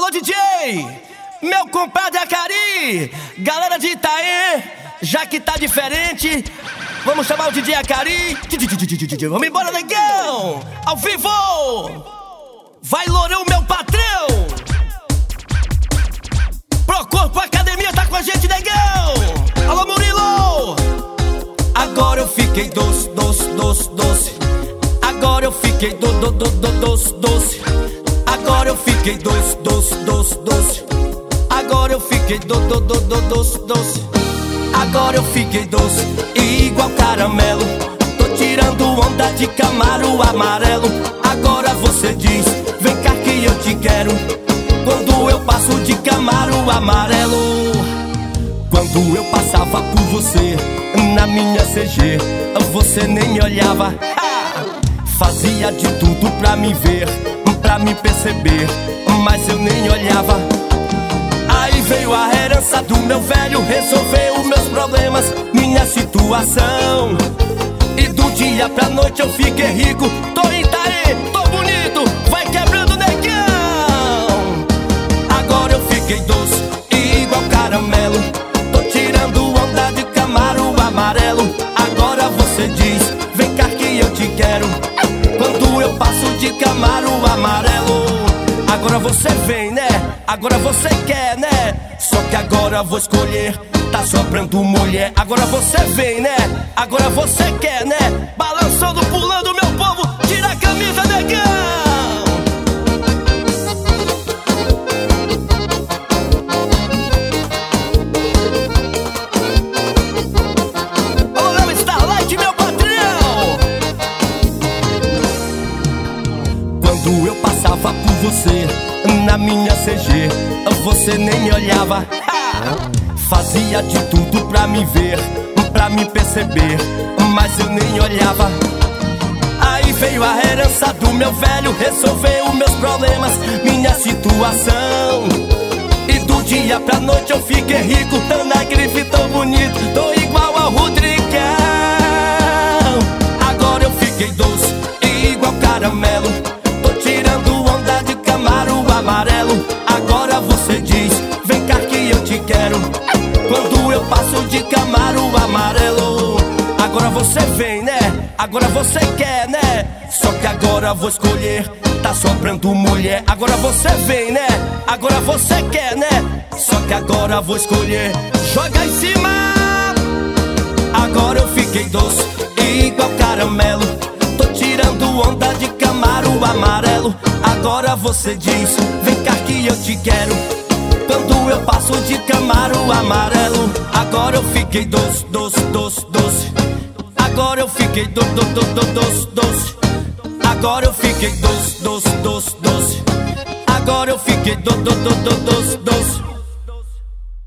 Alô DJ, meu compadre Acari, galera de Itaê, já que tá diferente, vamos chamar o DJ Acari. Vamos embora, negão, ao vivo. Vai Lourão, meu patrão. Pro Corpo Academia tá com a gente, negão. Alô Murilo. Agora eu fiquei doce, doce, doce, doce. Agora eu fiquei doce, doce. Agora eu fiquei doce, doce, doce, doce. Agora eu fiquei doce, doce. Agora eu fiquei doce, igual caramelo. Tô tirando onda de Camaro amarelo. Agora você diz, vem cá que eu te quero. Quando eu passo de Camaro amarelo. Quando eu passava por você, na minha CG, você nem me olhava. Fazia de tudo pra me ver, pra me perceber, mas eu nem olhava. Aí veio a herança do meu velho, resolveu meus problemas, minha situação. E do dia pra noite eu fiquei rico. Tô em Itaê, tô bonito, vai quebrando, negão. Agora eu fiquei doce, igual caramelo. Tô tirando onda de Camaro amarelo. Agora você diz, vem cá que eu te quero. Quando eu passo de Camaro amarelo. Agora você vem, né? Agora você quer, né? Só que agora eu vou escolher, tá sobrando mulher. Agora você vem, né? Agora você quer, né? Balançando, pulando, meu povo, tira a camisa, negão. Olha o Starlight, meu patrão. Quando eu passava por você, na minha CG, você nem me olhava. Fazia de tudo pra me ver, pra me perceber, mas eu nem olhava. Aí veio a herança do meu velho, resolveu meus problemas, minha situação. E do dia pra noite eu fiquei rico, tão na grife, tão bonito, tô igual ao Rodrigão. Agora eu fiquei doce, igual caramelo. Tô tirando onda de Camaro amarelo. Agora você diz, vem cá que eu te quero. Quando eu passo de Camaro amarelo. Agora você vem, né? Agora você quer, né? Só que agora eu vou escolher, tá sobrando mulher. Agora você vem, né? Agora você quer, né? Só que agora eu vou escolher, joga em cima. Agora eu fiquei doce, igual caramelo. Tô tirando onda de Camaro amarelo. Agora você diz, vem cá que eu te quero. Quando eu passo de Camaro amarelo. Agora eu fiquei doce, doce, doce, doce. Agora eu fiquei doce, doce. Agora eu fiquei doce, doce, doce, doce. Agora eu fiquei doce, doce.